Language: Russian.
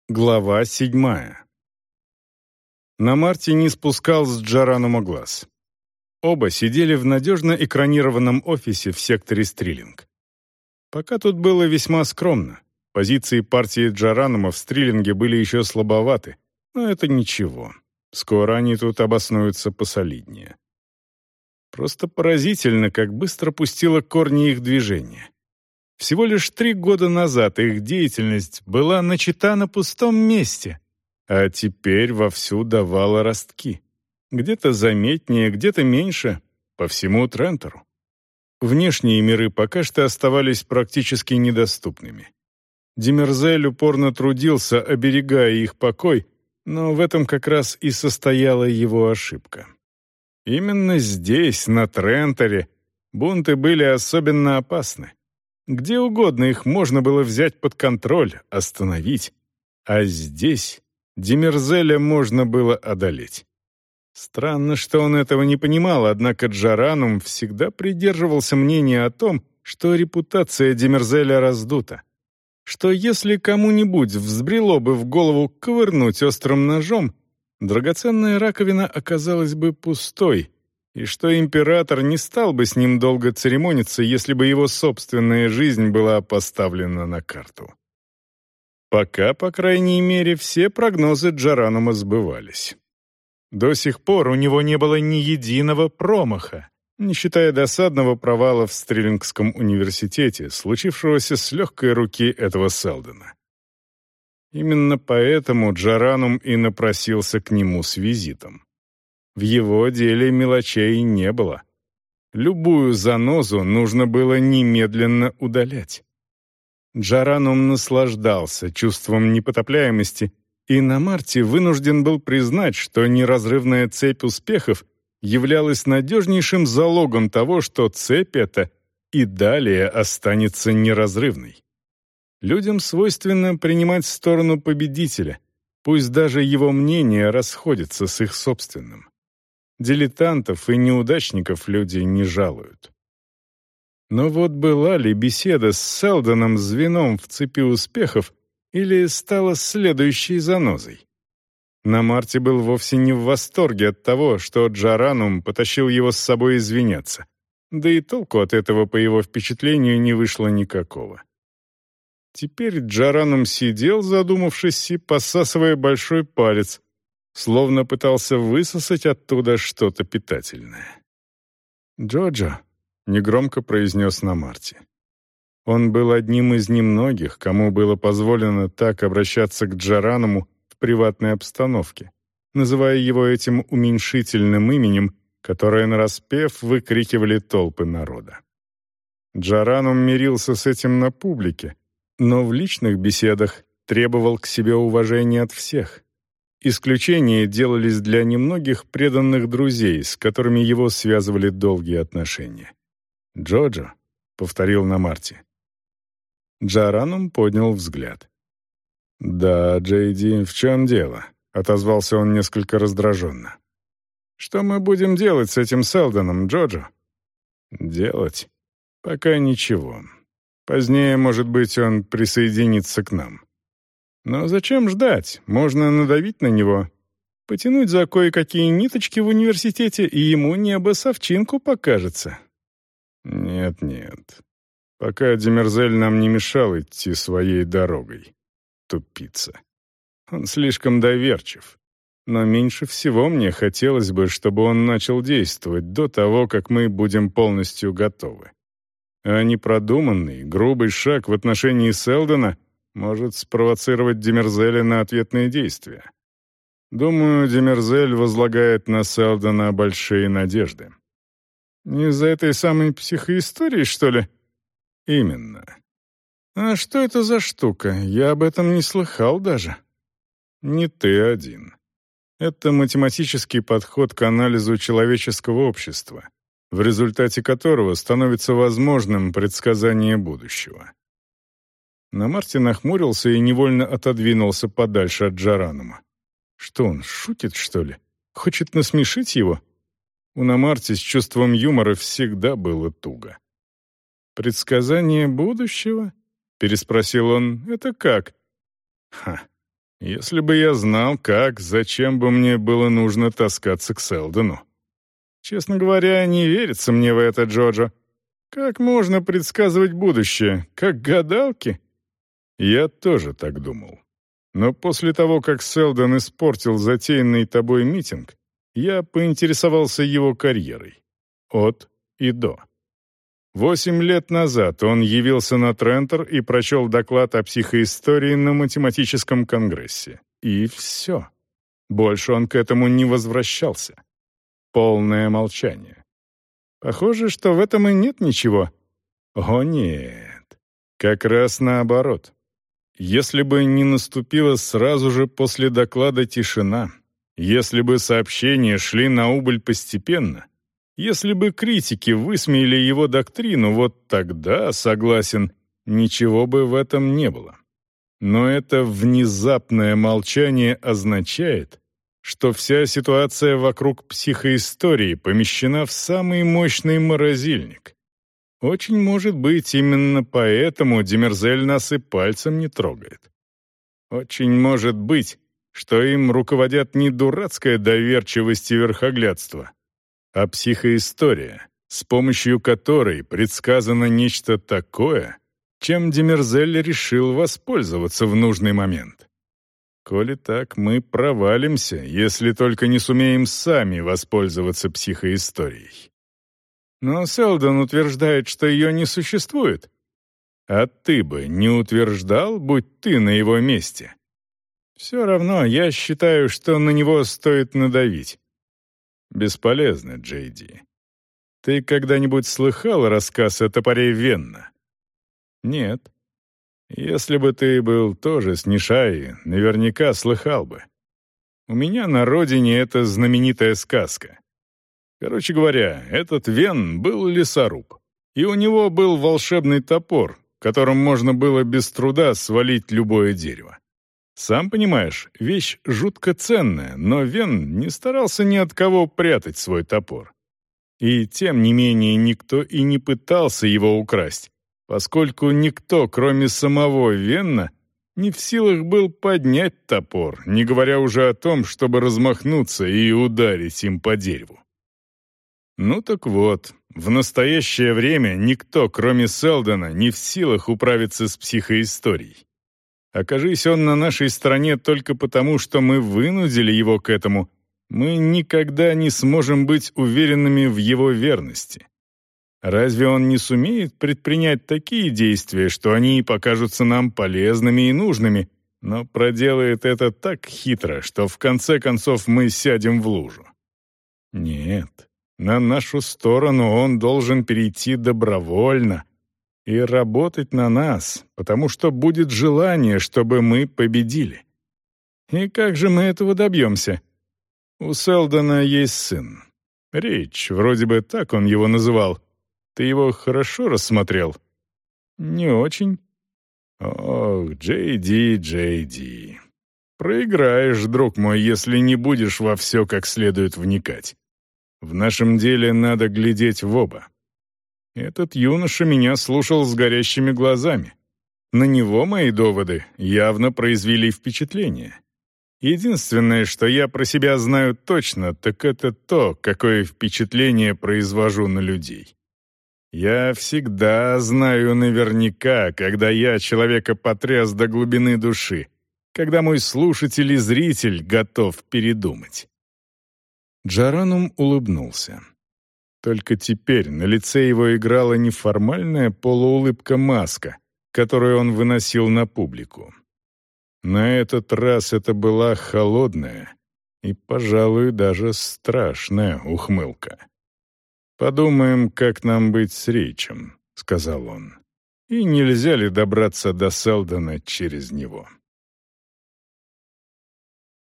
Глава 7. На Марти не спускал с Джаранума глаз. Оба сидели в надежно экранированном офисе в секторе Стрилинг. Пока тут было весьма скромно. Позиции партии Джаранума в Стрилинге были еще слабоваты, но это ничего. Скоро они тут обоснуются посолиднее. Просто поразительно, как быстро пустило корни их движения. Всего лишь 3 года назад их деятельность была начата на пустом месте, а теперь вовсю давала ростки. Где-то заметнее, где-то меньше, по всему Трентору. Внешние миры пока что оставались практически недоступными. Демерзель упорно трудился, оберегая их покой, но в этом как раз и состояла его ошибка. Именно здесь, на Тренторе, бунты были особенно опасны. Где угодно их можно было взять под контроль, остановить. А здесь Демерзеля можно было одолеть. Странно, что он этого не понимал, однако Джаранум всегда придерживался мнения о том, что репутация Демерзеля раздута. Что если кому-нибудь взбрело бы в голову ковырнуть острым ножом, драгоценная раковина оказалась бы пустой, и что император не стал бы с ним долго церемониться, если бы его собственная жизнь была поставлена на карту. Пока, по крайней мере, все прогнозы Джаранума сбывались. До сих пор у него не было ни единого промаха, не считая досадного провала в Стрилингском университете, случившегося с легкой руки этого Селдона. Именно поэтому Джаранум и напросился к нему с визитом. В его деле мелочей не было. Любую занозу нужно было немедленно удалять. Джаранум наслаждался чувством непотопляемости, и на Марте вынужден был признать, что неразрывная цепь успехов являлась надежнейшим залогом того, что цепь эта и далее останется неразрывной. Людям свойственно принимать сторону победителя, пусть даже его мнение расходится с их собственным. Дилетантов и неудачников люди не жалуют. Но вот была ли беседа с Селдоном звеном в цепи успехов или стала следующей занозой? На Марте был вовсе не в восторге от того, что Джаранум потащил его с собой извиняться. Да и толку от этого, по его впечатлению, не вышло никакого. Теперь Джаранум сидел, задумавшись и посасывая большой палец, словно пытался высосать оттуда что-то питательное. «Джоджо», — негромко произнес на Марте. Он был одним из немногих, кому было позволено так обращаться к Джарануму в приватной обстановке, называя его этим уменьшительным именем, которое нараспев выкрикивали толпы народа. Джаранум мирился с этим на публике, но в личных беседах требовал к себе уважения от всех. Исключения делались для немногих преданных друзей, с которыми его связывали долгие отношения. «Джоджо», — повторил на Марте. Джаранум поднял взгляд. «Да, Джейди, в чем дело?» — отозвался он несколько раздраженно. «Что мы будем делать с этим Селдоном, Джоджо?» «Делать? Пока ничего. Позднее, может быть, он присоединится к нам. Но зачем ждать? Можно надавить на него, потянуть за кое-какие ниточки в университете, и ему небо совчинку покажется». «Нет. Пока Демерзель нам не мешал идти своей дорогой. Тупица. Он слишком доверчив. Но меньше всего мне хотелось бы, чтобы он начал действовать до того, как мы будем полностью готовы. А непродуманный, грубый шаг в отношении Селдона может спровоцировать Демерзеля на ответные действия. Думаю, Демерзель возлагает на Селдона большие надежды». «Из-за этой самой психоистории, что ли?» «Именно». «А что это за штука? Я об этом не слыхал даже». «Не ты один. Это математический подход к анализу человеческого общества, в результате которого становится возможным предсказание будущего». На Марте нахмурился и невольно отодвинулся подальше от Джаранума. Что он, шутит, что ли? Хочет насмешить его? У Намарти с чувством юмора всегда было туго. «Предсказание будущего?» — переспросил он. «Это как?» «Ха, Если бы я знал, как, зачем бы мне было нужно таскаться к Селдону. Честно говоря, не верится мне в это, Джоджо. Как можно предсказывать будущее? Как гадалки? Я тоже так думал. Но после того, как Селдон испортил затеянный тобой митинг, я поинтересовался его карьерой. От и до. 8 лет назад он явился на Трентор и прочел доклад о психоистории на математическом конгрессе. И все. Больше он к этому не возвращался. Полное молчание. Похоже, что в этом и нет ничего. О нет. Как раз наоборот. Если бы не наступила сразу же после доклада тишина, если бы сообщения шли на убыль постепенно, если бы критики высмеяли его доктрину, вот тогда, согласен, ничего бы в этом не было. Но это внезапное молчание означает, что вся ситуация вокруг психоистории помещена в самый мощный морозильник. Очень может быть, именно поэтому Демерзель нас и пальцем не трогает. Очень может быть, что им руководят не дурацкая доверчивость и верхоглядство, а психоистория, с помощью которой предсказано нечто такое, чем Демерзель решил воспользоваться в нужный момент. Коли так, мы провалимся, если только не сумеем сами воспользоваться психоисторией. Но Селдон утверждает, что ее не существует. А ты бы не утверждал, будь ты на его месте? Все равно я считаю, что на него стоит надавить. Бесполезно, Джей Ди. Ты когда-нибудь слыхал рассказ о топоре Венна? Нет. Если бы ты был тоже с Нишаи, наверняка слыхал бы. У меня на родине это знаменитая сказка. Короче говоря, этот Вен был лесоруб, и у него был волшебный топор, которым можно было без труда свалить любое дерево. Сам понимаешь, вещь жутко ценная, но Вен не старался ни от кого прятать свой топор. И тем не менее никто и не пытался его украсть, поскольку никто, кроме самого Венна, не в силах был поднять топор, не говоря уже о том, чтобы размахнуться и ударить им по дереву. Ну так вот, в настоящее время никто, кроме Селдона, не в силах управиться с психоисторией. Окажись он на нашей стороне только потому, что мы вынудили его к этому, мы никогда не сможем быть уверенными в его верности. Разве он не сумеет предпринять такие действия, что они покажутся нам полезными и нужными, но проделает это так хитро, что в конце концов мы сядем в лужу? Нет. На нашу сторону он должен перейти добровольно и работать на нас, потому что будет желание, чтобы мы победили. И как же мы этого добьемся? У Селдона есть сын. Рич, вроде бы так он его называл. Ты его хорошо рассмотрел? Не очень. Ох, Джей Ди. Проиграешь, друг мой, если не будешь во все как следует вникать. В нашем деле надо глядеть в оба. Этот юноша меня слушал с горящими глазами. На него мои доводы явно произвели впечатление. Единственное, что я про себя знаю точно, так это то, какое впечатление произвожу на людей. Я всегда знаю наверняка, когда я человека потряс до глубины души, когда мой слушатель и зритель готов передумать. Джаранум улыбнулся. Только теперь на лице его играла неформальная полуулыбка-маска, которую он выносил на публику. На этот раз это была холодная и, пожалуй, даже страшная ухмылка. «Подумаем, как нам быть с Ричем», — сказал он. «И нельзя ли добраться до Селдона через него?»